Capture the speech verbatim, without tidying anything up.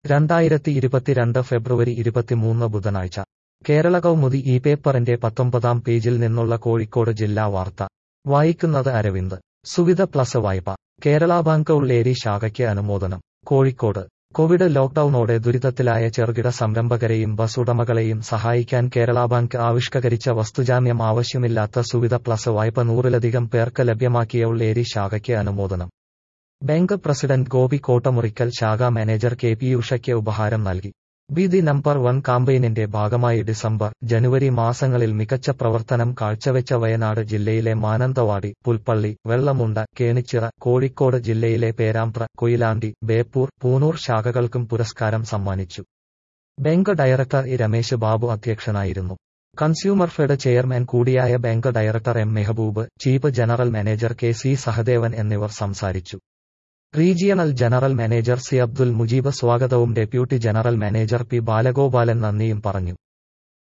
രണ്ടായിരത്തി ഇരുപത്തിരണ്ട് ഫെബ്രുവരി ഇരുപത്തിമൂന്ന് ബുധനാഴ്ച കേരള കൗമുദി ഈ പേപ്പറിന്റെ പത്തൊമ്പതാം പേജിൽ നിന്നുള്ള കോഴിക്കോട് ജില്ലാ വാർത്ത വായിക്കുന്നത് അരവിന്ദ്. സുവിധ പ്ലസ് വായ്പ കേരള ബാങ്ക് ഉള്ളേരി ശാഖയ്ക്ക് അനുമോദനം. കോഴിക്കോട് കോവിഡ് ലോക്ഡൌണോടെ ദുരിതത്തിലായ ചെറുകിട സംരംഭകരെയും ബസ് ഉടമകളെയും സഹായിക്കാൻ കേരള ബാങ്ക് ആവിഷ്കരിച്ച വസ്തുജാമ്യം ആവശ്യമില്ലാത്ത സുവിധ പ്ലസ് വായ്പ നൂറിലധികം പേർക്ക് ലഭ്യമാക്കിയ ഉള്ളേരി ശാഖയ്ക്ക് അനുമോദനം. ബാങ്ക് പ്രസിഡന്റ് ഗോപി കോട്ടമുറിക്കൽ ശാഖാ മാനേജർ കെ പി ഉഷയ്ക്ക് ഉപഹാരം നൽകി. ബി ദി നമ്പർ വൺ കാമ്പയിനിന്റെ ഭാഗമായി ഡിസംബർ, ജനുവരി മാസങ്ങളിൽ മികച്ച പ്രവർത്തനം കാഴ്ചവെച്ച വയനാട് ജില്ലയിലെ മാനന്തവാടി, പുൽപ്പള്ളി, വെള്ളമുണ്ട, കേണിച്ചിറ, കോഴിക്കോട് ജില്ലയിലെ പേരാമ്പ്ര, കൊയിലാണ്ടി, ബേപ്പൂർ, പൂനൂർ ശാഖകൾക്കും പുരസ്കാരം സമ്മാനിച്ചു. Bank director E Ramesh Babu അധ്യക്ഷനായിരുന്നു. കൺസ്യൂമർ ഫെഡ് ചെയർമാൻ കൂടിയായ bank director M Mehboob, chief general manager K C Sahadevan എന്നിവർ സംസാരിച്ചു. Regional general manager C Abdul Mujeeb സ്വാഗതവും deputy general manager P Balagopalan നന്ദിയും പറഞ്ഞു.